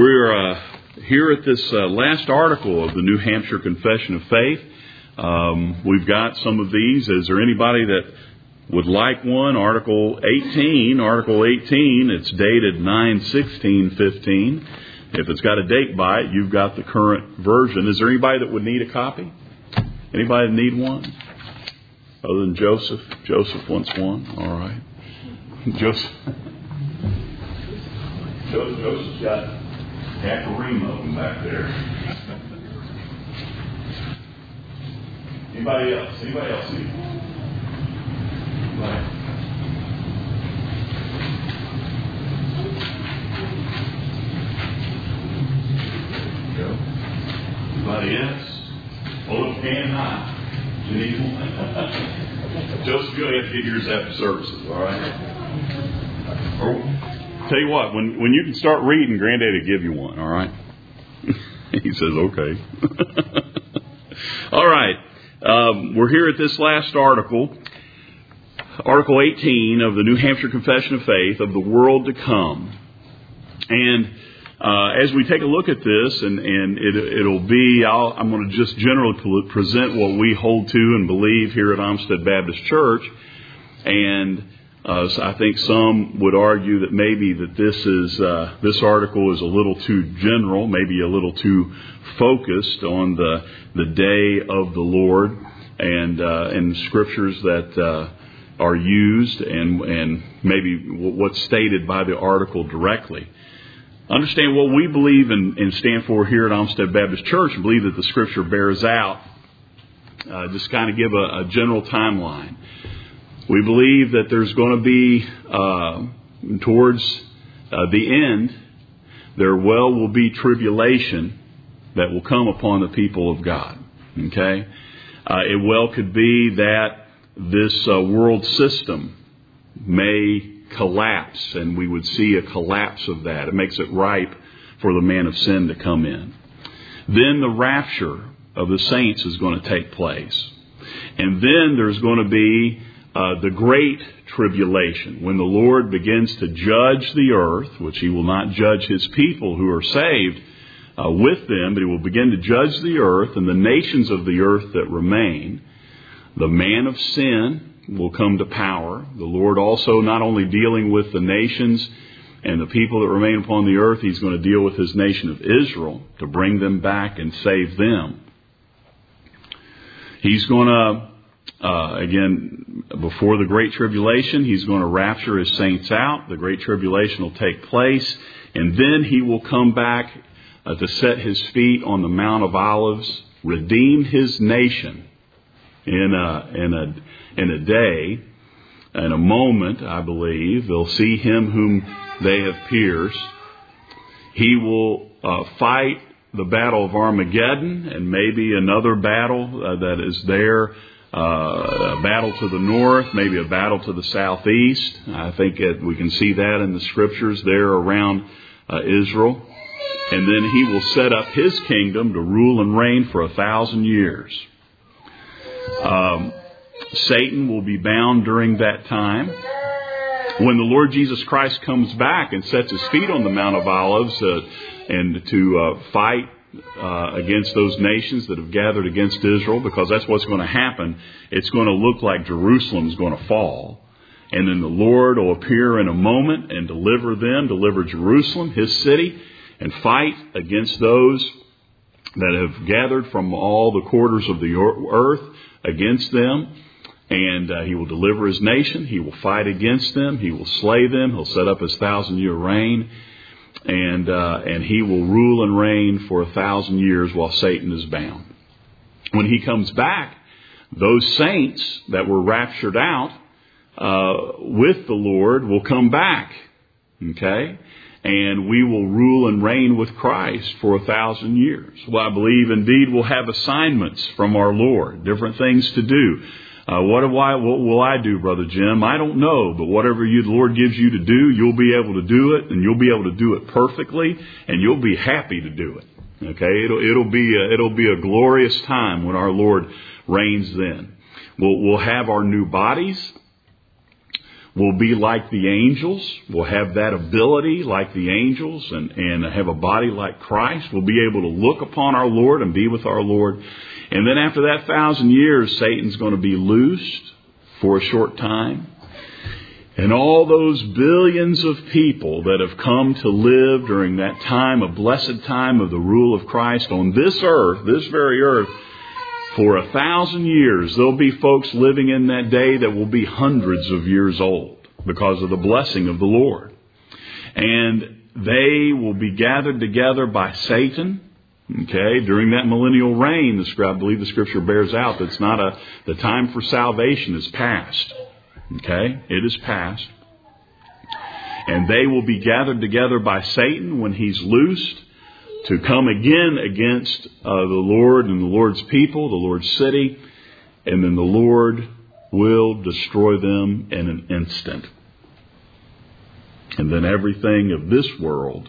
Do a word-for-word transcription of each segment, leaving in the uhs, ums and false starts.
We're uh, here at this uh, last article of the New Hampshire Confession of Faith. Um, we've got some of these. Is there anybody that would like one? Article eighteen. Article eighteen, it's dated nine sixteen fifteen. If it's got a date by it, you've got the current version. Is there anybody that would need a copy? Anybody that need one? Other than Joseph? Joseph wants one. All right. Joseph. Joseph's got half a ream of them back there. Anybody else? Anybody else need one? Anybody? Go. Anybody else? Hold up your hand high. You need one? Joseph, you'll have to get yours after services, all right? Or, tell you what, when when you can start reading, Granddaddy will give you one, all right? He says, okay. All right. Um, we're here at this last article, Article eighteen of the New Hampshire Confession of Faith of the World to Come. And uh, as we take a look at this, and, and it, it'll be, I'll, I'm going to just generally present what we hold to and believe here at Olmsted Baptist Church. And Uh, so I think some would argue that maybe that this is uh, this article is a little too general, maybe a little too focused on the the day of the Lord and uh, and scriptures that uh, are used and and maybe what's stated by the article directly. Understand what we believe and, and stand for here at Olmsted Baptist Church, and believe that the Scripture bears out. Uh, just kind of give a, a general timeline. We believe that there's going to be, uh, towards uh, the end, there well will be tribulation that will come upon the people of God. Okay? Uh, it well could be that this uh, world system may collapse, and we would see a collapse of that. It makes it ripe for the man of sin to come in. Then the rapture of the saints is going to take place. And then there's going to be Uh, the great tribulation, when the Lord begins to judge the earth, which He will not judge His people who are saved uh, with them, but He will begin to judge the earth and the nations of the earth that remain. The man of sin will come to power. The Lord also not only dealing with the nations and the people that remain upon the earth, He's going to deal with His nation of Israel to bring them back and save them. He's going to Uh, again, before the Great Tribulation, He's going to rapture His saints out. The Great Tribulation will take place. And then He will come back uh, to set His feet on the Mount of Olives, redeem His nation in a, in a, in a day, in a moment, I believe. They'll see Him whom they have pierced. He will uh, fight the battle of Armageddon and maybe another battle uh, that is there. Uh, a battle to the north, maybe a battle to the southeast. I think that we can see that in the scriptures there around uh, Israel. And then He will set up His kingdom to rule and reign for a thousand years. Um, Satan will be bound during that time. When the Lord Jesus Christ comes back and sets His feet on the Mount of Olives uh, and to uh, fight Uh, against those nations that have gathered against Israel, because that's what's going to happen. It's going to look like Jerusalem is going to fall. And then the Lord will appear in a moment and deliver them, deliver Jerusalem, His city, and fight against those that have gathered from all the quarters of the earth against them. And uh, He will deliver His nation. He will fight against them. He will slay them. He'll set up His thousand-year reign. And uh, and He will rule and reign for a thousand years while Satan is bound. When He comes back, those saints that were raptured out uh, with the Lord will come back. Okay? And we will rule and reign with Christ for a thousand years. Well, I believe indeed we'll have assignments from our Lord, different things to do. Uh, what, do I, what will I do, Brother Jim? I don't know, but whatever you, the Lord gives you to do, you'll be able to do it, and you'll be able to do it perfectly, and you'll be happy to do it. Okay, it'll it'll be a, it'll be a glorious time when our Lord reigns. Then we'll we'll have our new bodies. We'll be like the angels. We'll have that ability like the angels and, and have a body like Christ. We'll be able to look upon our Lord and be with our Lord. And then after that thousand years, Satan's going to be loosed for a short time. And all those billions of people that have come to live during that time, a blessed time of the rule of Christ on this earth, this very earth, for a thousand years, there'll be folks living in that day that will be hundreds of years old because of the blessing of the Lord. And they will be gathered together by Satan, okay, during that millennial reign. The, I believe the Scripture bears out that it's not a, the time for salvation is past. Okay, it is past. And they will be gathered together by Satan when he's loosed to come again against uh, the Lord and the Lord's people, the Lord's city. And then the Lord will destroy them in an instant. And then everything of this world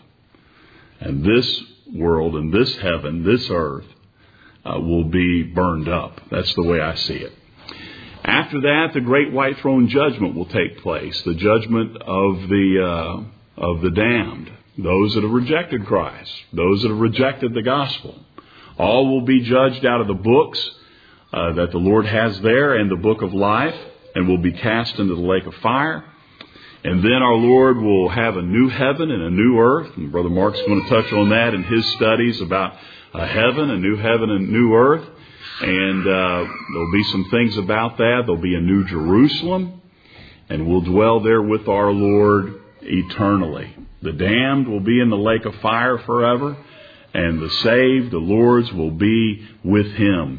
and this world and this heaven, this earth, uh, will be burned up. That's the way I see it. After that, the great white throne judgment will take place. The judgment of the uh, of the damned, those that have rejected Christ, those that have rejected the gospel. All will be judged out of the books uh, that the Lord has there and the book of life, and will be cast into the lake of fire. And then our Lord will have a new heaven and a new earth. And Brother Mark's going to touch on that in his studies about a heaven, a new heaven and new earth. And uh, there'll be some things about that. There'll be a new Jerusalem, and we'll dwell there with our Lord eternally. The damned will be in the lake of fire forever, and the saved, the Lord's, will be with Him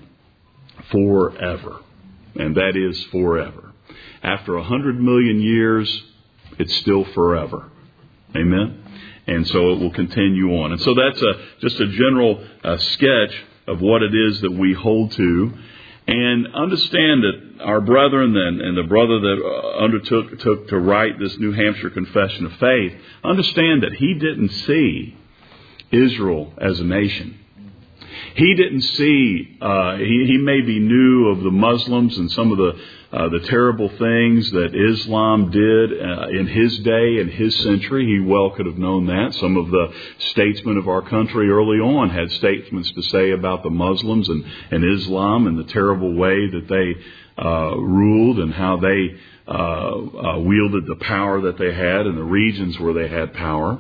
forever. And that is forever. After a hundred million years, it's still forever. Amen? And so it will continue on. And so that's a, just a general uh, sketch of what it is that we hold to, and understand that our brethren and, and the brother that undertook took to write this New Hampshire Confession of Faith, understand that he didn't see Israel as a nation. He didn't see, uh, he, he maybe knew of the Muslims and some of the uh, the terrible things that Islam did uh, in his day, in his century. He well could have known that. Some of the statesmen of our country early on had statements to say about the Muslims and, and Islam and the terrible way that they uh, ruled and how they uh, uh, wielded the power that they had in the regions where they had power.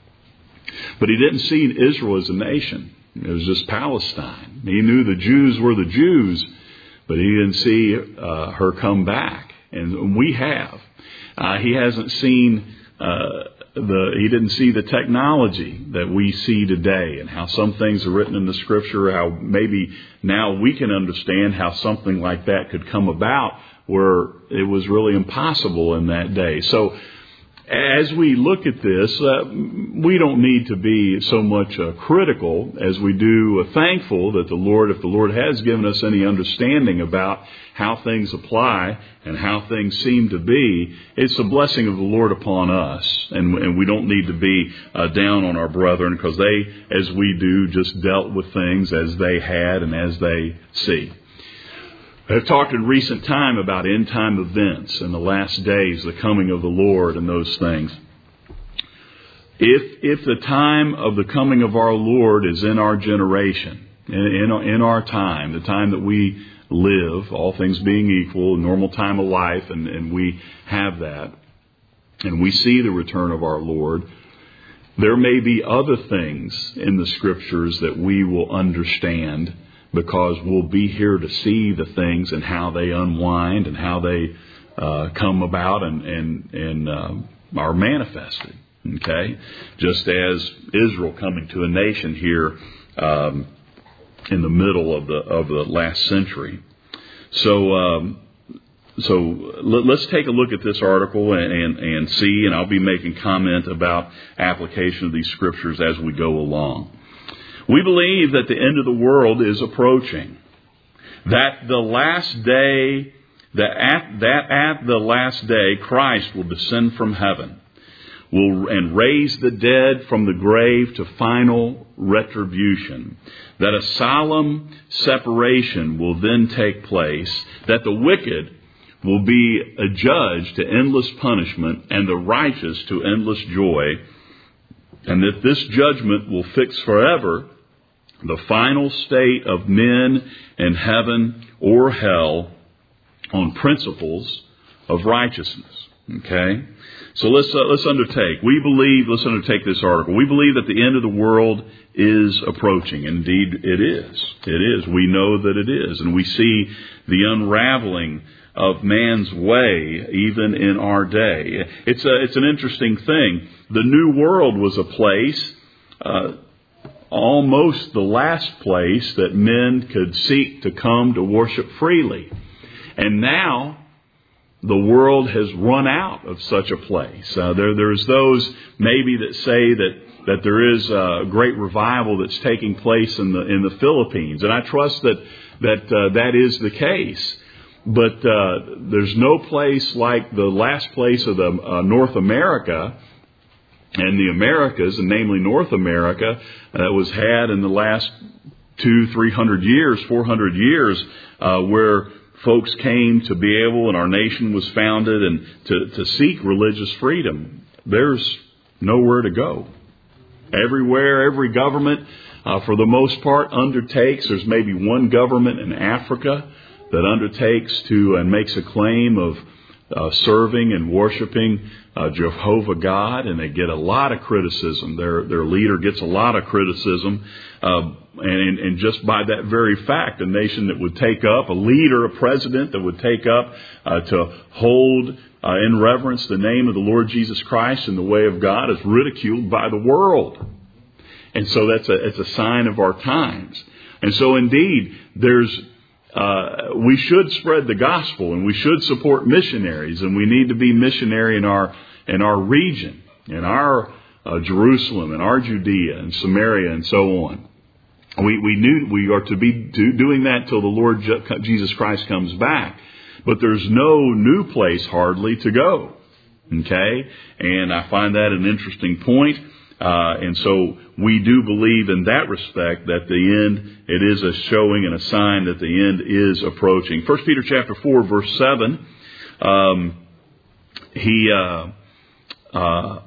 But he didn't see Israel as a nation. It was just Palestine. He knew the Jews were the Jews, but he didn't see uh, her come back. And we have. Uh, he hasn't seen uh, the. He didn't see the technology that we see today, and how some things are written in the Scripture. How maybe now we can understand how something like that could come about, where it was really impossible in that day. So, as we look at this, uh, we don't need to be so much uh, critical as we do uh, thankful that the Lord, if the Lord has given us any understanding about how things apply and how things seem to be, it's a blessing of the Lord upon us. And, and we don't need to be uh, down on our brethren, because they, as we do, just dealt with things as they had and as they see. I've talked in recent time about end time events and the last days, the coming of the Lord and those things. If if the time of the coming of our Lord is in our generation, in, in, in our time, the time that we live, all things being equal, normal time of life, and, and we have that, and we see the return of our Lord, there may be other things in the Scriptures that we will understand, because we'll be here to see the things and how they unwind and how they uh, come about and and, and uh, are manifested. Okay, just as Israel coming to a nation here um, in the middle of the of the last century. So um, so let, let's take a look at this article and, and and see, and I'll be making comment about application of these scriptures as we go along. We believe that the end of the world is approaching. That the last day, that at, that at the last day, Christ will descend from heaven, will and raise the dead from the grave to final retribution. That a solemn separation will then take place. That the wicked will be adjudged to endless punishment and the righteous to endless joy, and that this judgment will fix forever the final state of men in heaven or hell on principles of righteousness. Okay? So let's uh, let's undertake. We believe, let's undertake this article. We believe that the end of the world is approaching. Indeed, it is. It is. We know that it is. And we see the unraveling of man's way even in our day. It's a, it's an interesting thing. The New World was a place, uh, almost the last place that men could seek to come to worship freely. And now the world has run out of such a place. Uh, there, there's those maybe that say that, that there is a great revival that's taking place in the in the Philippines, and I trust that that uh, that is the case. But uh, there's no place like the last place of the uh, North America and the Americas, and namely North America, that was had in the last two, three hundred years, four hundred years, uh, where folks came to be able, and our nation was founded, and to, to seek religious freedom. There's nowhere to go. Everywhere, every government, uh, for the most part, undertakes. There's maybe one government in Africa that undertakes to and makes a claim of uh, serving and worshiping uh, Jehovah God, and they get a lot of criticism. Their their leader gets a lot of criticism, uh, and, and just by that very fact, a nation that would take up, a leader, a president that would take up uh, to hold uh, in reverence the name of the Lord Jesus Christ and the way of God is ridiculed by the world. And so that's a, it's a sign of our times. And so indeed, there's Uh, we should spread the gospel, and we should support missionaries, and we need to be missionary in our in our region, in our uh, Jerusalem, in our Judea and Samaria, and so on. We we knew we are to be do, doing that till the Lord Je- Jesus Christ comes back. But there's no new place hardly to go. Okay, and I find that an interesting point. Uh, and so we do believe in that respect that the end, it is a showing and a sign that the end is approaching. First Peter chapter four, verse seven, um, he, uh, uh,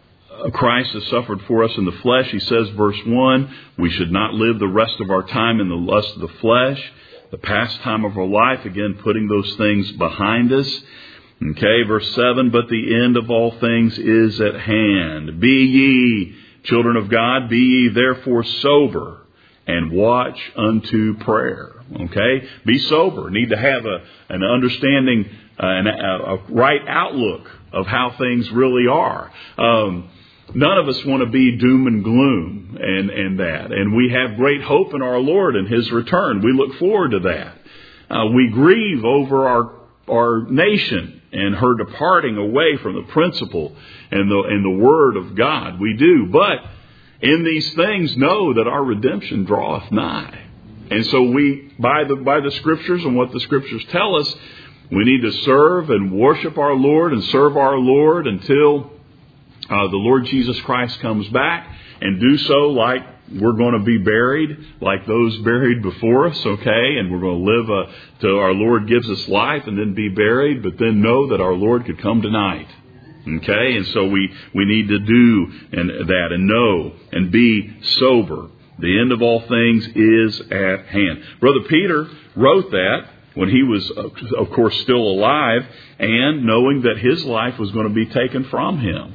Christ has suffered for us in the flesh. He says, verse one, we should not live the rest of our time in the lust of the flesh, the pastime of our life, again, putting those things behind us. Okay, verse seven, but the end of all things is at hand. Be ye children of God, be ye therefore sober, and watch unto prayer. Okay, be sober. Need to have a an understanding, uh, and a, a right outlook of how things really are. Um, none of us want to be doom and gloom and, and that. And we have great hope in our Lord and His return. We look forward to that. Uh, we grieve over our our nation and her departing away from the principle and the and the Word of God. We do. But in these things know that our redemption draweth nigh. And so we, by the by the Scriptures and what the Scriptures tell us, we need to serve and worship our Lord and serve our Lord until uh, the Lord Jesus Christ comes back, and do so like we're going to be buried, like those buried before us, okay? And we're going to live uh, till our Lord gives us life and then be buried, but then know that our Lord could come tonight, okay? And so we, we need to do and that and know and be sober. The end of all things is at hand. Brother Peter wrote that when he was, of course, still alive, and knowing that his life was going to be taken from him.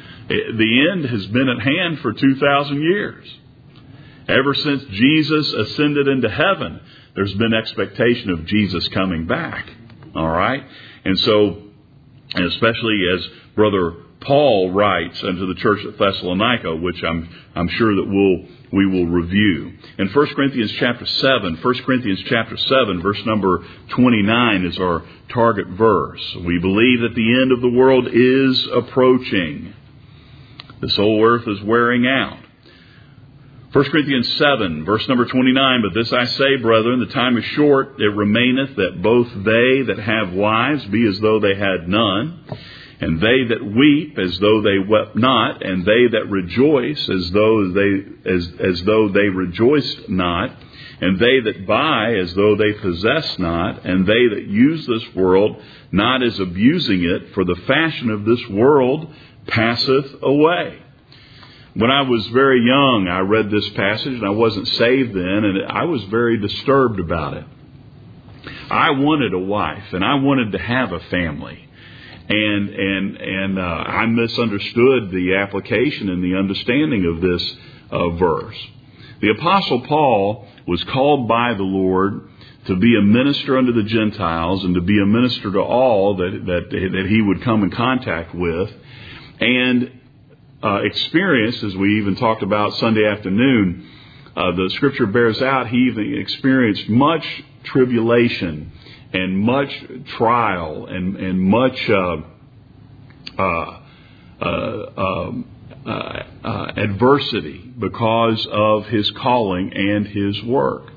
The end has been at hand for two thousand years. Ever since Jesus ascended into heaven, there's been expectation of Jesus coming back. All right? And so, and especially as Brother Paul writes unto the church at Thessalonica, which I'm I'm sure that we'll we will review. In First Corinthians chapter seven, First Corinthians chapter seven, verse number twenty-nine is our target verse. We believe that the end of the world is approaching. This whole earth is wearing out. First Corinthians seven, verse number twenty-nine, but this I say, brethren, the time is short, it remaineth that both they that have wives be as though they had none, And they that weep as though they wept not, and they that rejoice as though they as as though they rejoiced not, and they that buy as though they possess not, and they that use this world not as abusing it, for the fashion of this world passeth away. When I was very young, I read this passage, and I wasn't saved then, and I was very disturbed about it. I wanted a wife, and I wanted to have a family. And and and uh, I misunderstood the application and the understanding of this uh, verse. The Apostle Paul was called by the Lord to be a minister unto the Gentiles and to be a minister to all that that, that he would come in contact with, and uh, experienced, as we even talked about Sunday afternoon, uh, the Scripture bears out he even experienced much tribulation and much trial and and much uh, uh, uh, um, uh, uh, adversity because of his calling and his work.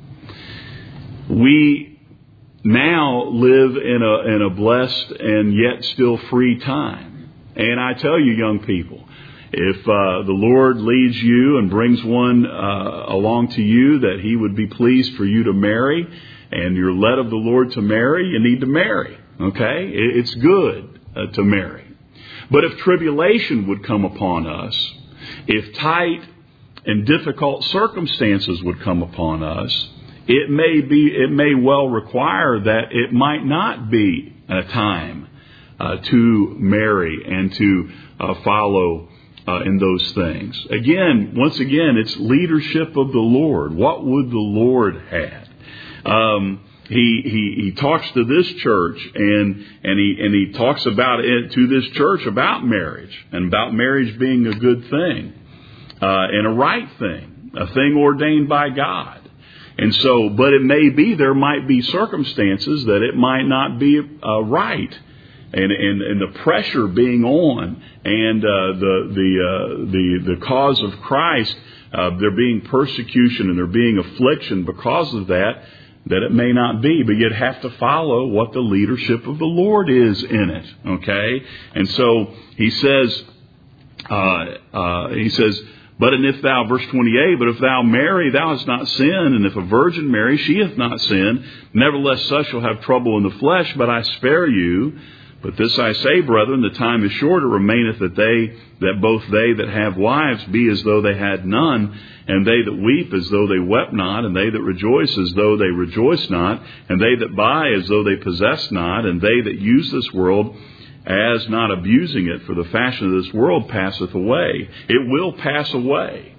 We now live in a in a blessed and yet still free time, and I tell you, young people, if uh, the Lord leads you and brings one uh, along to you that He would be pleased for you to marry, and you're led of the Lord to marry, you need to marry. Okay? It's good uh, to marry. But if tribulation would come upon us, if tight and difficult circumstances would come upon us, it may be, it may well require that it might not be a time uh, to marry and to uh, follow uh, in those things. Again, once again, it's leadership of the Lord. What would the Lord have? Um, he, he, he talks to this church and, and he, and he talks about it to this church about marriage and about marriage being a good thing, uh, and a right thing, a thing ordained by God. And so, but it may be, there might be circumstances that it might not be, uh, right. And, and, and the pressure being on and, uh, the, the, uh, the, the cause of Christ, uh, there being persecution and there being affliction because of that, that it may not be, but you'd have to follow what the leadership of the Lord is in it. Okay? And so he says, uh, uh, he says, but and if thou, verse twenty-eight, but if thou marry, thou hast not sinned, and if a virgin marry, she hath not sinned. Nevertheless, such shall have trouble in the flesh, but I spare you. But this I say, brethren, the time is short, it remaineth that they, that both they that have wives be as though they had none, and they that weep as though they wept not, and they that rejoice as though they rejoice not, and they that buy as though they possess not, and they that use this world as not abusing it, for the fashion of this world passeth away. It will pass away.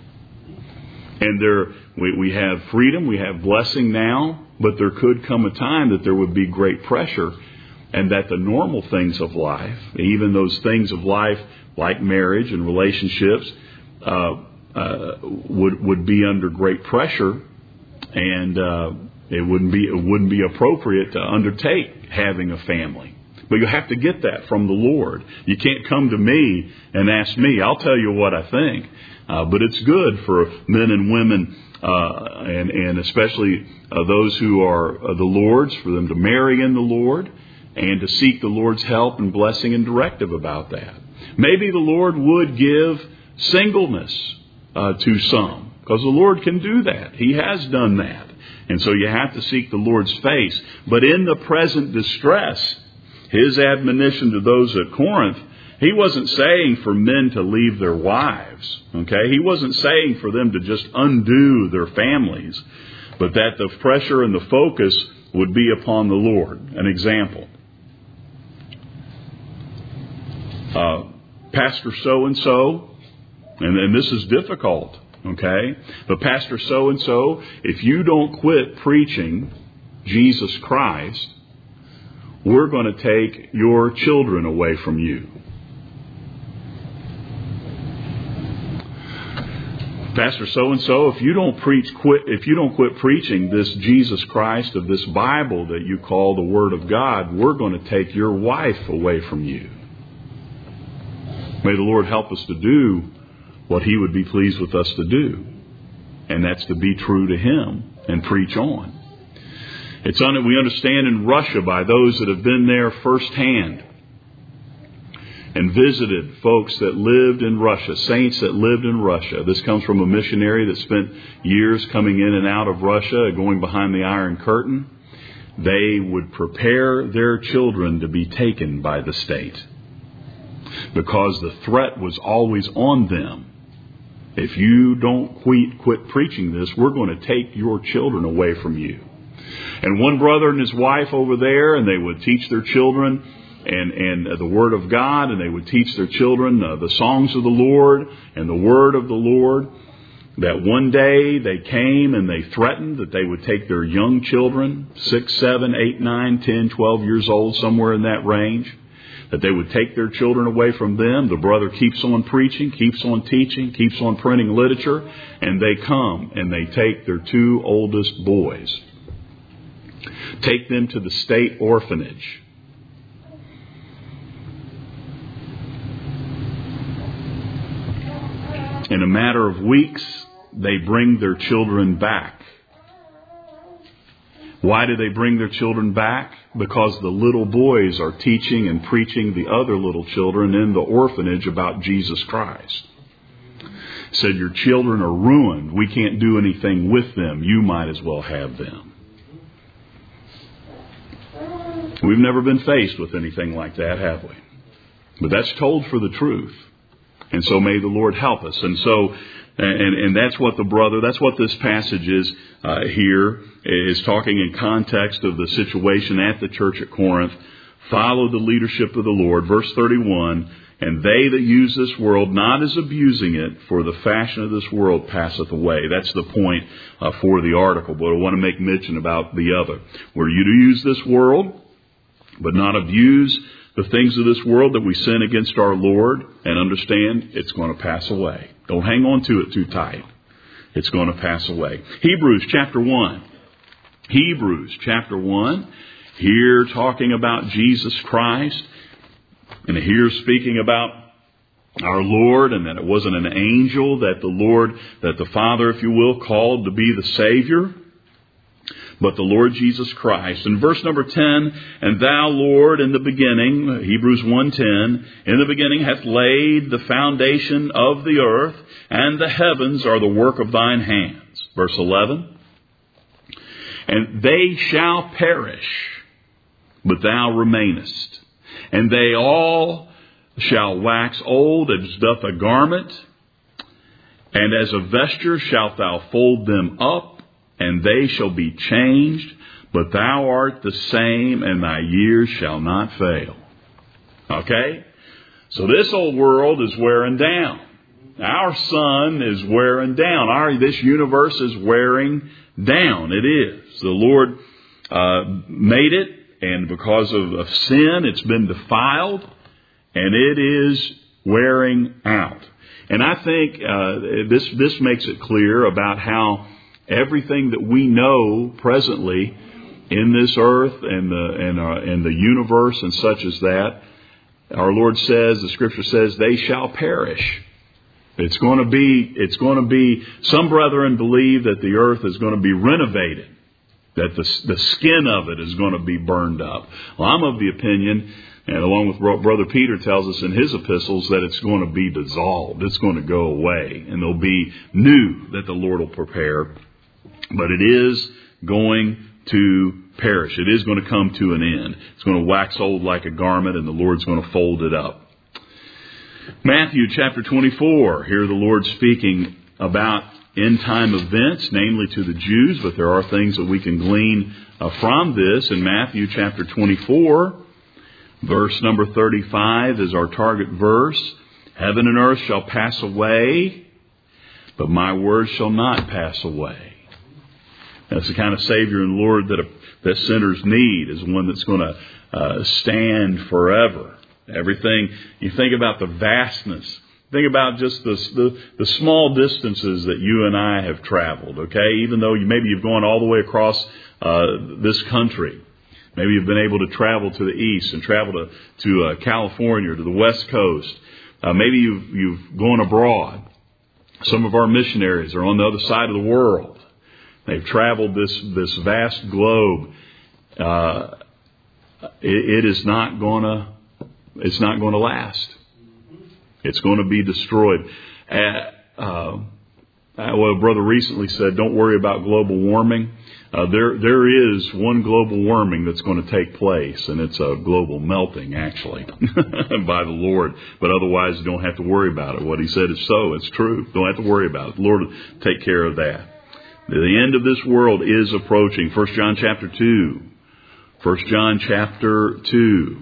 And there, we, we have freedom, we have blessing now, but there could come a time that there would be great pressure, and that the normal things of life, even those things of life like marriage and relationships, uh, uh, would would be under great pressure, and uh, it wouldn't be it wouldn't be appropriate to undertake having a family. But you have to get that from the Lord. You can't come to me and ask me. I'll tell you what I think. Uh, but it's good for men and women, uh, and and especially uh, those who are uh, the Lord's, for them to marry in the Lord, and to seek the Lord's help and blessing and directive about that. Maybe the Lord would give singleness uh, to some, because the Lord can do that. He has done that. And so you have to seek the Lord's face. But in the present distress, His admonition to those at Corinth, He wasn't saying for men to leave their wives. Okay? He wasn't saying for them to just undo their families, but that the pressure and the focus would be upon the Lord. An example. Uh, Pastor so-and-so, and, and this is difficult, okay? But Pastor so-and-so, if you don't quit preaching Jesus Christ, we're going to take your children away from you. Pastor so-and-so, if you don't preach, quit, if you don't quit preaching this Jesus Christ of this Bible that you call the Word of God, we're going to take your wife away from you. May the Lord help us to do what He would be pleased with us to do. And that's to be true to Him and preach on. It's on, we understand in Russia by those that have been there firsthand and visited folks that lived in Russia, saints that lived in Russia. This comes from a missionary that spent years coming in and out of Russia, going behind the Iron Curtain. They would prepare their children to be taken by the state because the threat was always on them. If you don't quit, quit preaching this, we're going to take your children away from you. And one brother and his wife over there, and they would teach their children and, and uh, the Word of God, and they would teach their children uh, the songs of the Lord and the Word of the Lord. That one day they came and they threatened that they would take their young children, six, seven, eight, nine, ten, twelve years old, somewhere in that range, that they would take their children away from them. The brother keeps on preaching, keeps on teaching, keeps on printing literature, and they come and they take their two oldest boys, take them to the state orphanage. In a matter of weeks, they bring their children back. Why do they bring their children back? Because the little boys are teaching and preaching the other little children in the orphanage about Jesus Christ. Said, your children are ruined. We can't do anything with them. You might as well have them. We've never been faced with anything like that, have we? But that's told for the truth. And so may the Lord help us. And so, and, and that's what the brother, that's what this passage is uh, here, is talking in context of the situation at the church at Corinth. Follow the leadership of the Lord. Verse thirty-one, and they that use this world, not as abusing it, for the fashion of this world passeth away. That's the point uh, for the article. But I want to make mention about the other. Where you to use this world, but not abuse the things of this world, that we sin against our Lord, and understand it's going to pass away. Don't hang on to it too tight. It's going to pass away. Hebrews chapter one. Hebrews chapter one. Here talking about Jesus Christ. And here speaking about our Lord, and that it wasn't an angel that the Lord, that the Father, if you will, called to be the Savior, but the Lord Jesus Christ. In verse number ten, and thou, Lord, in the beginning, Hebrews one ten, in the beginning hath laid the foundation of the earth, and the heavens are the work of thine hands. Verse eleven, and they shall perish, but thou remainest. And they all shall wax old as doth a garment, and as a vesture shalt thou fold them up, and they shall be changed, but thou art the same, and thy years shall not fail. Okay? So this old world is wearing down. Our sun is wearing down. Our this universe is wearing down. It is. The Lord uh, made it, and because of, of sin, it's been defiled, and it is wearing out. And I think uh, this this makes it clear about how everything that we know presently in this earth and the and, uh, and the universe and such as that, our Lord says, the Scripture says, they shall perish. It's going to be, it's going to be, some brethren believe that the earth is going to be renovated, that the, the skin of it is going to be burned up. Well, I'm of the opinion, and along with Brother Peter tells us in his epistles, that it's going to be dissolved. It's going to go away, and there'll be new that the Lord will prepare. But it is going to perish. It is going to come to an end. It's going to wax old like a garment, and the Lord's going to fold it up. Matthew chapter twenty-four. Here the Lord speaking about end-time events, namely to the Jews, but there are things that we can glean uh, from this. In Matthew chapter twenty-four, verse number thirty-five is our target verse. Heaven and earth shall pass away, but my words shall not pass away. That's the kind of Savior and Lord that, a, that sinners need, is one that's going to uh, stand forever. Everything, you think about the vastness. Think about just the, the the small distances that you and I have traveled, okay? Even though you, maybe you've gone all the way across uh, this country. Maybe you've been able to travel to the east and travel to, to uh, California or to the west coast. Uh, maybe you've, you've gone abroad. Some of our missionaries are on the other side of the world. They've traveled this, this vast globe. Uh, it, it is not gonna, it's not going to last. It's going to be destroyed. Uh, uh, well, a brother recently said, don't worry about global warming. Uh, there, there is one global warming that's going to take place, and it's a global melting, actually, by the Lord. But otherwise, you don't have to worry about it. What he said is so. It's true. Don't have to worry about it. The Lord will take care of that. The end of this world is approaching. First John chapter two. First John chapter two.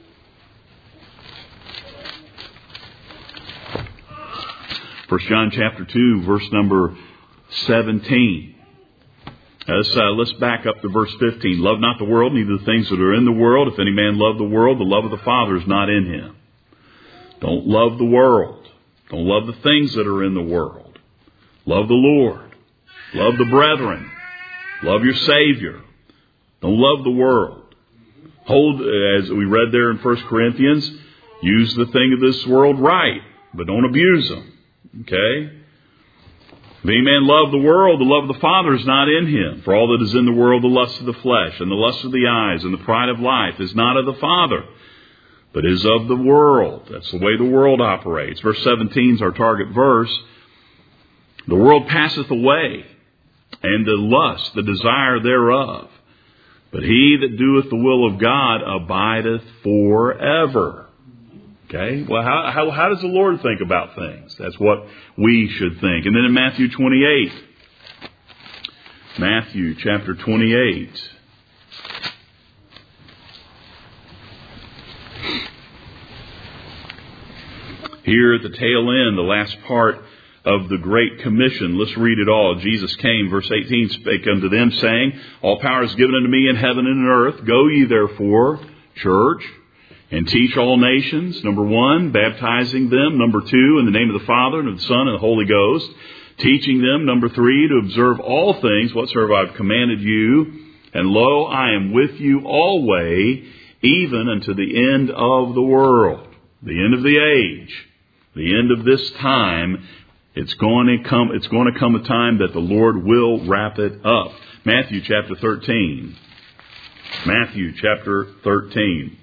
First John chapter two, verse number seventeen. Let's, uh, let's back up to verse fifteen. Love not the world, neither the things that are in the world. If any man love the world, the love of the Father is not in him. Don't love the world. Don't love the things that are in the world. Love the Lord. Love the brethren. Love your Savior. Don't love the world. Hold, as we read there in First Corinthians, use the thing of this world right, but don't abuse them. Okay? If any man love the world, the love of the Father is not in him. For all that is in the world, the lust of the flesh, and the lust of the eyes, and the pride of life, is not of the Father, but is of the world. That's the way the world operates. Verse seventeen is our target verse. The world passeth away, and the lust, the desire thereof. But he that doeth the will of God abideth forever. Okay, well, how, how, how does the Lord think about things? That's what we should think. And then in Matthew twenty-eight, Matthew chapter twenty-eight. Here at the tail end, the last part of the Great Commission. Let's read it all. Jesus came, verse eighteen, spake unto them, saying, all power is given unto me in heaven and in earth. Go ye therefore, church, and teach all nations. Number one, baptizing them. Number two, in the name of the Father and of the Son and the Holy Ghost. Teaching them. Number three, to observe all things whatsoever I've commanded you. And lo, I am with you always, even unto the end of the world. The end of the age. The end of this time. It's going to come, it's going to come a time that the Lord will wrap it up. Matthew chapter thirteen. Matthew chapter thirteen.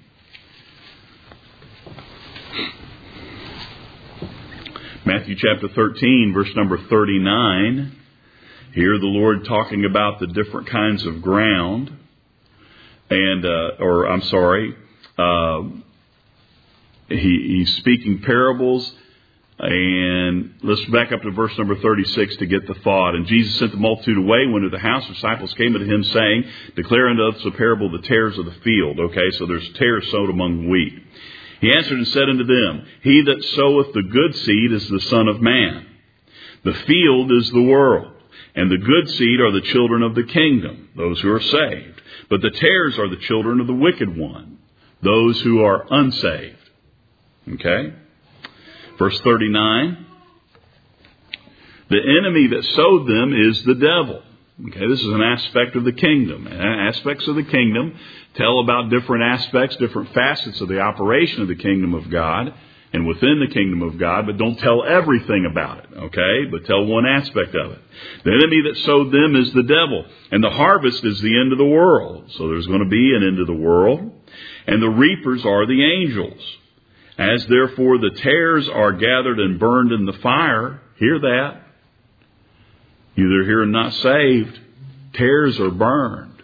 Matthew chapter thirteen, verse number thirty-nine. Here the Lord talking about the different kinds of ground. And, uh, or I'm sorry, uh, he, he's speaking parables. And let's back up to verse number thirty-six to get the thought. And Jesus sent the multitude away, went to the house. The disciples came unto him, saying, declare unto us a parable of the tares of the field. Okay, so there's tares sowed among wheat. He answered and said unto them, he that soweth the good seed is the Son of Man. The field is the world, and the good seed are the children of the kingdom, those who are saved. But the tares are the children of the wicked one, those who are unsaved. Okay? Verse thirty-nine, the enemy that sowed them is the devil. Okay, this is an aspect of the kingdom. Aspects of the kingdom tell about different aspects, different facets of the operation of the kingdom of God and within the kingdom of God, but don't tell everything about it, okay? But tell one aspect of it. The enemy that sowed them is the devil, and the harvest is the end of the world. So there's going to be an end of the world, and the reapers are the angels. As therefore the tares are gathered and burned in the fire, hear that. Either here and not saved, tares are burned.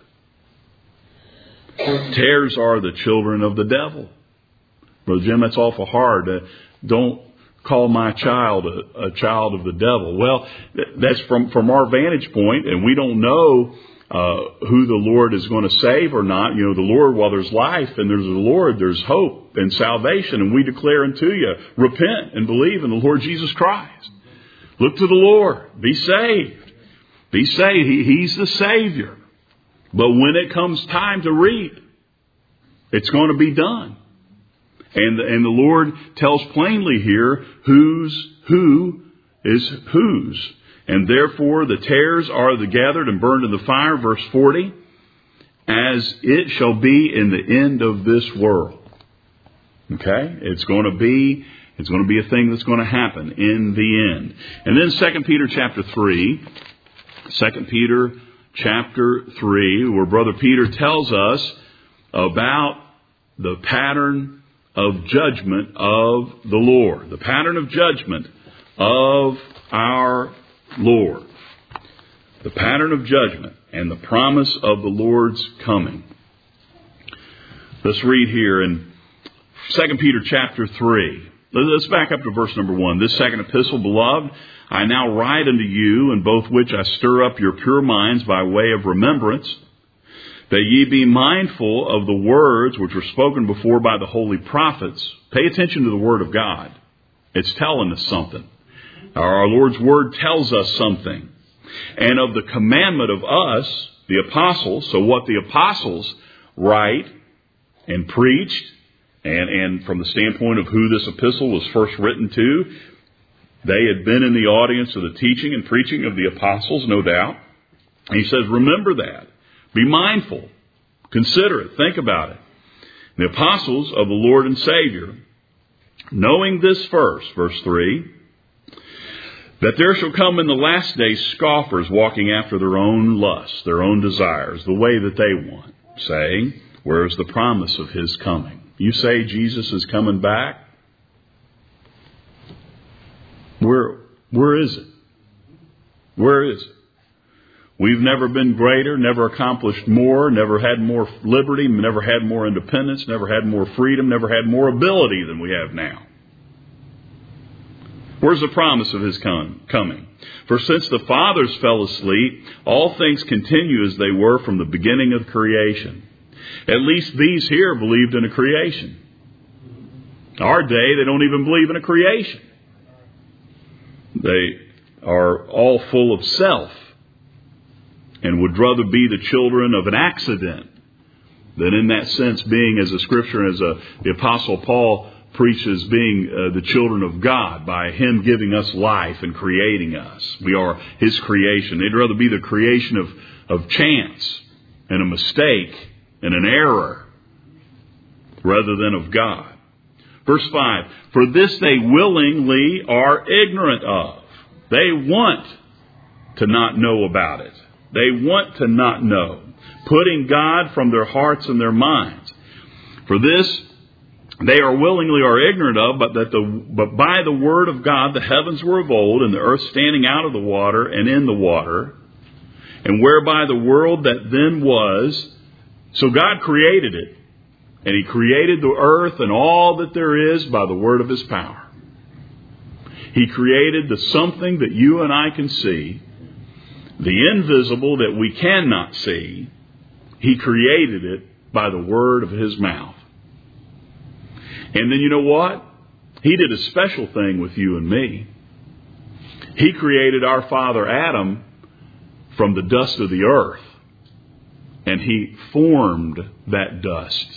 Tares are the children of the devil. Brother Jim, that's awful hard. Uh, don't call my child a, a child of the devil. Well, that's from, from our vantage point, and we don't know uh, who the Lord is going to save or not. You know, the Lord, while there's life and there's the Lord, there's hope and salvation. And we declare unto you, repent and believe in the Lord Jesus Christ. Look to the Lord. Be saved. Be saved. He, he's the Savior. But when it comes time to reap, it's going to be done. And, and the Lord tells plainly here whose, who is whose. And therefore the tares are the gathered and burned in the fire, verse forty, as it shall be in the end of this world. Okay? It's going to be, it's going to be a thing that's going to happen in the end. And then Second Peter chapter three, Second Peter chapter three, where Brother Peter tells us about the pattern of judgment of the Lord. The pattern of judgment of our Lord. The pattern of judgment and the promise of the Lord's coming. Let's read here in Second Peter chapter three. Let's back up to verse number one. This second epistle, beloved, I now write unto you, in both which I stir up your pure minds by way of remembrance, that ye be mindful of the words which were spoken before by the holy prophets. Pay attention to the word of God. It's telling us something. Our Lord's word tells us something. And of the commandment of us, the apostles. So what the apostles write and preached, and, and from the standpoint of who this epistle was first written to, they had been in the audience of the teaching and preaching of the apostles, no doubt. And he says, remember that. Be mindful. Consider it. Think about it. The apostles of the Lord and Savior, knowing this first, verse three, that there shall come in the last days scoffers walking after their own lusts, their own desires, the way that they want, saying, where is the promise of his coming? You say Jesus is coming back? Where, where is it? Where is it? We've never been greater, never accomplished more, never had more liberty, never had more independence, never had more freedom, never had more ability than we have now. Where's the promise of his coming? For since the fathers fell asleep, all things continue as they were from the beginning of creation. At least these here believed in a creation. Our day, they don't even believe in a creation. They are all full of self and would rather be the children of an accident than in that sense being, as the Scripture, as a, the Apostle Paul preaches, being uh, the children of God by him giving us life and creating us. We are his creation. They'd rather be the creation of, of chance and a mistake and an error rather than of God. Verse five, for this they willingly are ignorant of. They want to not know about it. They want to not know, putting God from their hearts and their minds. For this they are willingly are ignorant of, but that the but by the word of God the heavens were of old, and the earth standing out of the water and in the water, and whereby the world that then was. So God created it, and he created the earth and all that there is by the word of his power. He created the something that you and I can see, the invisible that we cannot see. He created it by the word of his mouth. And then you know what? He did a special thing with you and me. He created our father Adam from the dust of the earth. And he formed that dust.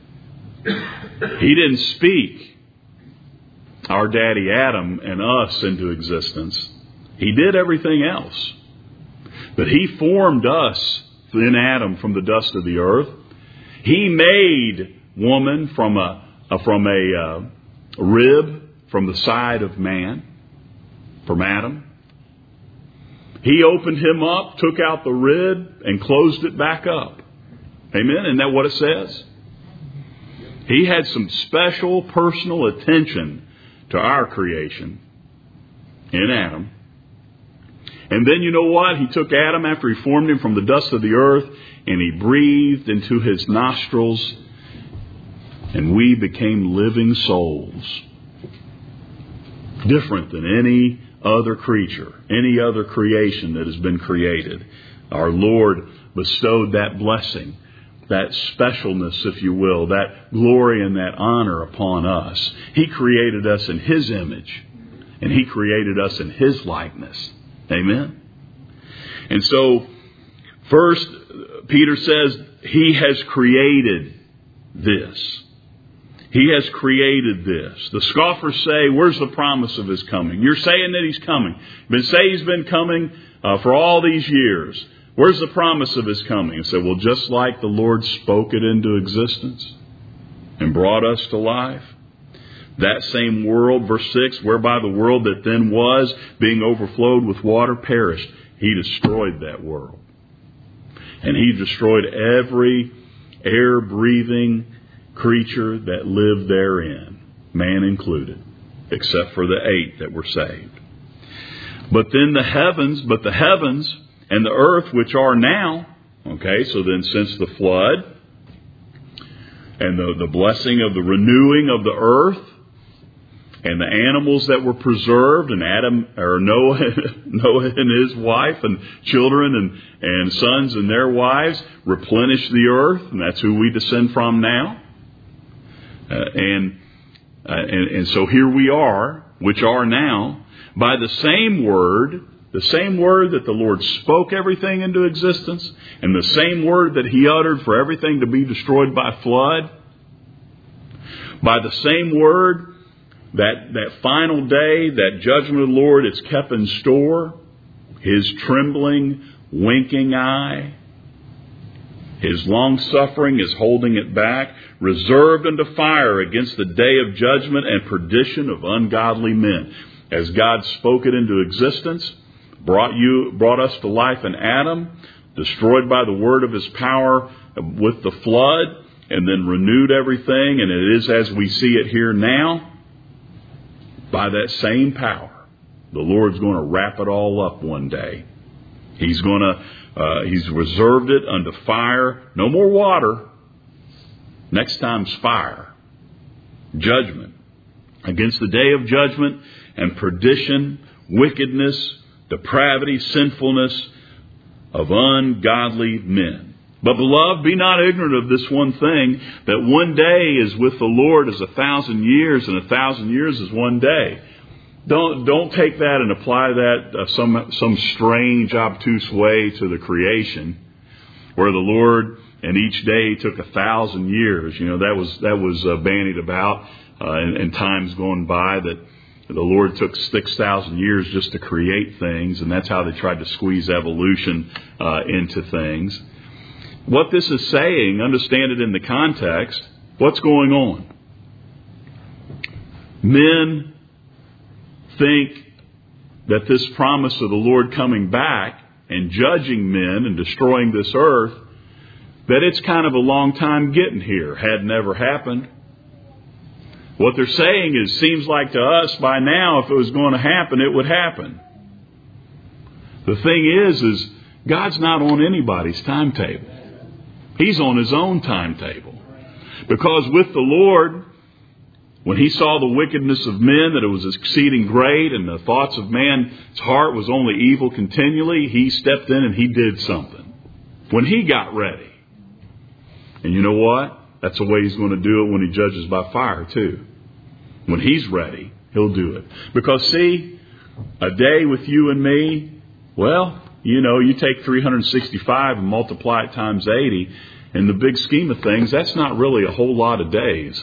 He didn't speak our daddy Adam and us into existence. He did everything else. But he formed us in Adam from the dust of the earth. He made woman from a, a from a uh, rib from the side of man, from Adam. He opened him up, took out the rib, and closed it back up. Amen? Isn't that what it says? He had some special personal attention to our creation in Adam. And then you know what? He took Adam after he formed him from the dust of the earth, and he breathed into his nostrils, and we became living souls. Different than any other creature, any other creation that has been created. Our Lord bestowed that blessing, that specialness, if you will, that glory and that honor upon us. He created us in his image, and he created us in his likeness. Amen? And so, first, Peter says, he has created this. He has created this. The scoffers say, where's the promise of his coming? You're saying that he's coming. You've been saying he's been coming uh, for all these years. Where's the promise of his coming? And say, well, just like the Lord spoke it into existence and brought us to life, that same world, verse six, whereby the world that then was, being overflowed with water, perished. He destroyed that world. And he destroyed every air-breathing creature that lived therein, man included, except for the eight that were saved. But then the heavens, but the heavens and the earth which are now, okay, so then since the flood and the, the blessing of the renewing of the earth and the animals that were preserved, and Adam or Noah, Noah and his wife and children and, and sons and their wives replenished the earth, and that's who we descend from now. Uh, and, uh, and and so here we are, which are now, by the same word, the same word that the Lord spoke everything into existence, and the same word that He uttered for everything to be destroyed by flood, by the same word, that, that final day, that judgment of the Lord is kept in store, His trembling, winking eye, His long-suffering is holding it back, reserved unto fire against the day of judgment and perdition of ungodly men. As God spoke it into existence, brought you, brought us to life in Adam, destroyed by the word of His power with the flood, and then renewed everything, and it is as we see it here now. By that same power, the Lord's going to wrap it all up one day. He's going to, uh, He's reserved it unto fire. No more water. Next time's fire. Judgment. Against the day of judgment and perdition, wickedness, depravity, sinfulness of ungodly men. But beloved, be not ignorant of this one thing, that one day is with the Lord as a thousand years, and a thousand years is one day. Don't don't take that and apply that uh, some some strange, obtuse way to the creation, where the Lord and each day took a thousand years. You know, that was that was uh, bandied about uh, in, in times going by, that the Lord took six thousand years just to create things, and that's how they tried to squeeze evolution uh, into things. What this is saying, understand it in the context, what's going on? Men think that this promise of the Lord coming back and judging men and destroying this earth, that it's kind of a long time getting here, had never happened. What they're saying is, seems like to us by now, if it was going to happen, it would happen. The thing is, is God's not on anybody's timetable. He's on His own timetable. Because with the Lord, when He saw the wickedness of men, that it was exceeding great, and the thoughts of man's heart was only evil continually, He stepped in and He did something. When He got ready. And you know what? That's the way He's going to do it when He judges by fire too. When He's ready, He'll do it. Because see, a day with you and me, well, you know, you take three hundred sixty-five and multiply it times eighty. In the big scheme of things, that's not really a whole lot of days.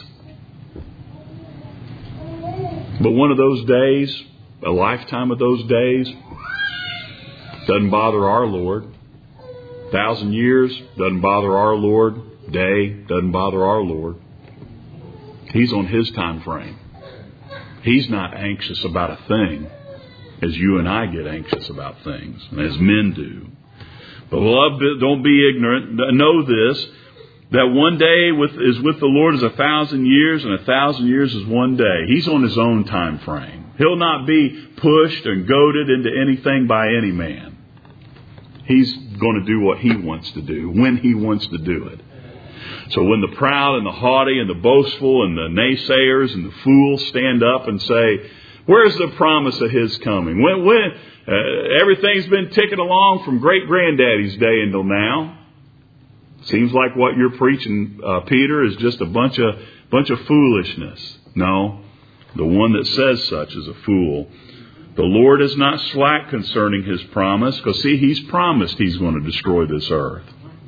But one of those days, a lifetime of those days, doesn't bother our Lord. A thousand years doesn't bother our Lord. Day doesn't bother our Lord. He's on His time frame. He's not anxious about a thing as you and I get anxious about things, and as men do. But beloved, don't be ignorant. Know this, that one day with, is with the Lord as a thousand years, and a thousand years is one day. He's on His own time frame. He'll not be pushed and goaded into anything by any man. He's going to do what He wants to do, when He wants to do it. So when the proud and the haughty and the boastful and the naysayers and the fools stand up and say, where's the promise of His coming? When, when uh, everything's been ticking along from great-granddaddy's day until now. Seems like what you're preaching, uh, Peter, is just a bunch of bunch of foolishness. No, the one that says such is a fool. The Lord is not slack concerning His promise, because see, He's promised He's going to destroy this earth.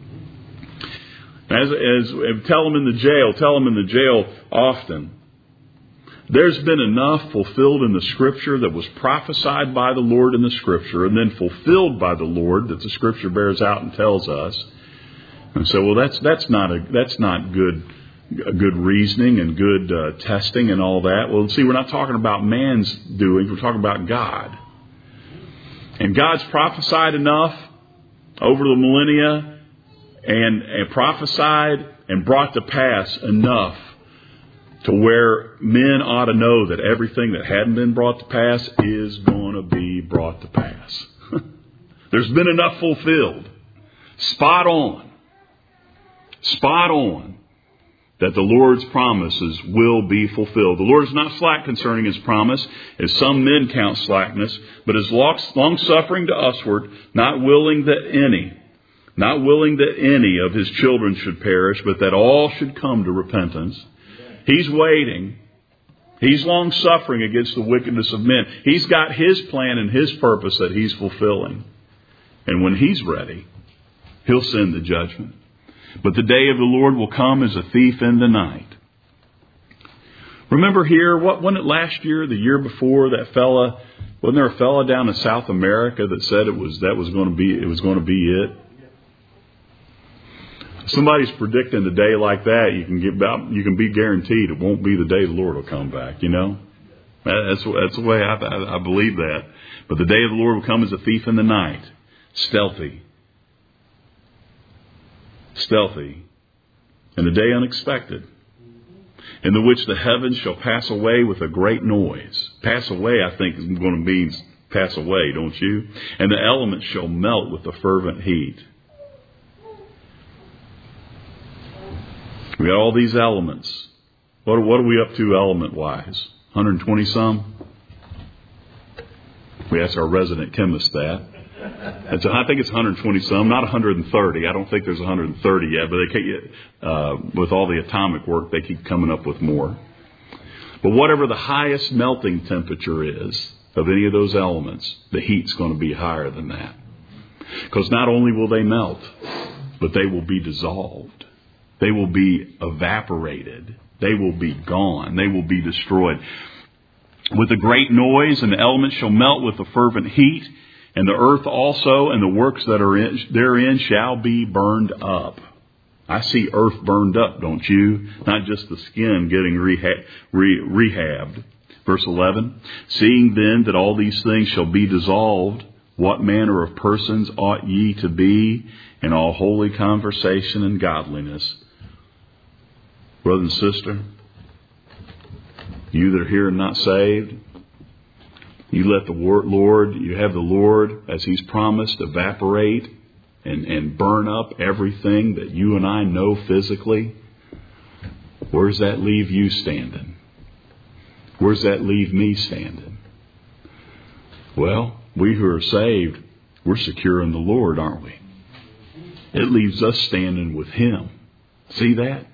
As, as tell them in the jail, tell them in the jail often. There's been enough fulfilled in the Scripture that was prophesied by the Lord in the Scripture, and then fulfilled by the Lord that the Scripture bears out and tells us. And so, well, that's that's not a that's not good good reasoning and good uh, testing and all that. Well, see, we're not talking about man's doing; we're talking about God. And God's prophesied enough over the millennia and, and prophesied and brought to pass enough to where men ought to know that everything that hadn't been brought to pass is going to be brought to pass. There's been enough fulfilled. Spot on. Spot on. That the Lord's promises will be fulfilled. The Lord is not slack concerning His promise, as some men count slackness, but is long-suffering to usward, not willing that any, not willing that any of His children should perish, but that all should come to repentance. He's waiting. He's long-suffering against the wickedness of men. He's got His plan and His purpose that He's fulfilling. And when He's ready, He'll send the judgment. But the day of the Lord will come as a thief in the night. Remember here, what wasn't it last year, the year before, that fella, wasn't there a fella down in South America that said it was that was going to be it was going to be it? Somebody's predicting a day like that, you can get about you can be guaranteed it won't be the day the Lord will come back, you know? That's that's the way I, I, I believe that. But the day of the Lord will come as a thief in the night, stealthy. Stealthy, and a day unexpected, in the which the heavens shall pass away with a great noise. Pass away, I think, is going to mean pass away, don't you? And the elements shall melt with a fervent heat. We got all these elements. What, what are we up to element-wise? one hundred twenty some? We asked our resident chemist that. And so I think it's one hundred twenty some, not one hundred thirty. I don't think there's one hundred thirty yet, but they keep, uh, with all the atomic work, they keep coming up with more. But whatever the highest melting temperature is of any of those elements, the heat's going to be higher than that. Because not only will they melt, but they will be dissolved. They will be evaporated. They will be gone. They will be destroyed. With a great noise, and the elements shall melt with a fervent heat. And the earth also and the works that are in, therein shall be burned up. I see earth burned up, don't you? Not just the skin getting reha- re- rehabbed. Verse eleven, seeing then that all these things shall be dissolved, what manner of persons ought ye to be in all holy conversation and godliness? Brother and sister, you that are here and not saved, you let the Lord, you have the Lord, as He's promised, evaporate and, and burn up everything that you and I know physically. Where does that leave you standing? Where does that leave me standing? Well, we who are saved, we're secure in the Lord, aren't we? It leaves us standing with Him. See that?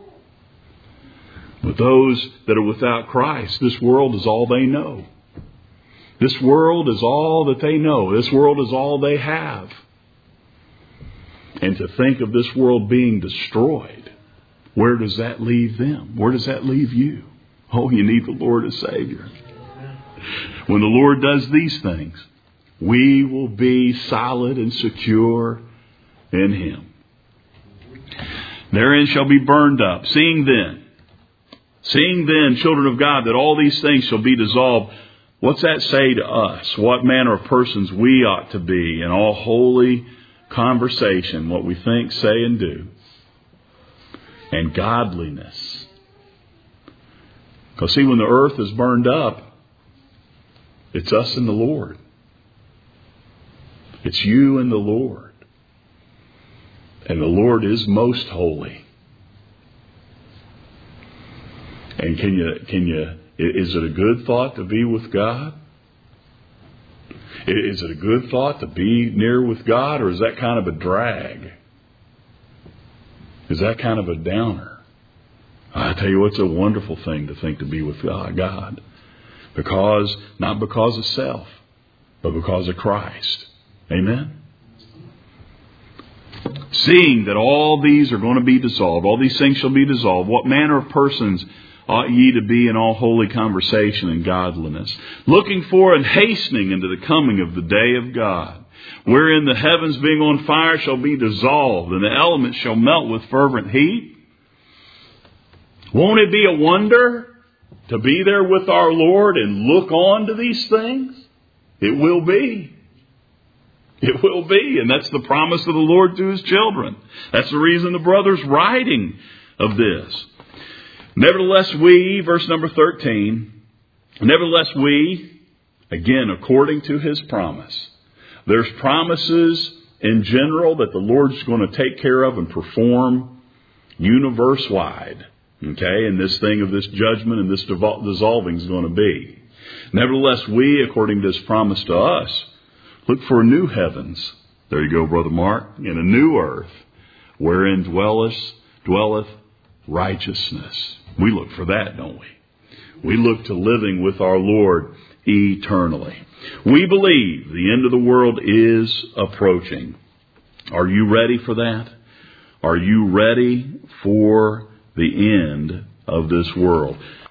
But those that are without Christ, this world is all they know. This world is all that they know. This world is all they have. And to think of this world being destroyed, where does that leave them? Where does that leave you? Oh, you need the Lord as Savior. When the Lord does these things, we will be solid and secure in Him. Therein shall be burned up. Seeing then, seeing then, children of God, that all these things shall be dissolved. What's that say to us? What manner of persons we ought to be in all holy conversation, what we think, say, and do, and godliness. Because see, when the earth is burned up, it's us and the Lord. It's you and the Lord. And the Lord is most holy. And can you, can you, is it a good thought to be with God? Is it a good thought to be near with God, or is that kind of a drag? Is that kind of a downer? I tell you what, it's a wonderful thing to think to be with God. Because, not because of self, but because of Christ. Amen? Seeing that all these are going to be dissolved, all these things shall be dissolved, what manner of persons ought ye to be in all holy conversation and godliness, looking for and hastening into the coming of the day of God, wherein the heavens being on fire shall be dissolved, and the elements shall melt with fervent heat? Won't it be a wonder to be there with our Lord and look on to these things? It will be. It will be, and that's the promise of the Lord to His children. That's the reason the brother's writing of this. Nevertheless we, verse number thirteen, nevertheless we, again, according to His promise. There's promises in general that the Lord's going to take care of and perform universe-wide. Okay, and this thing of this judgment and this dissolving is going to be. Nevertheless, we, according to His promise to us, look for new heavens. There you go, Brother Mark. And a new earth, wherein dwelleth, dwelleth righteousness. We look for that, don't we? We look to living with our Lord eternally. We believe the end of the world is approaching. Are you ready for that? Are you ready for the end of this world?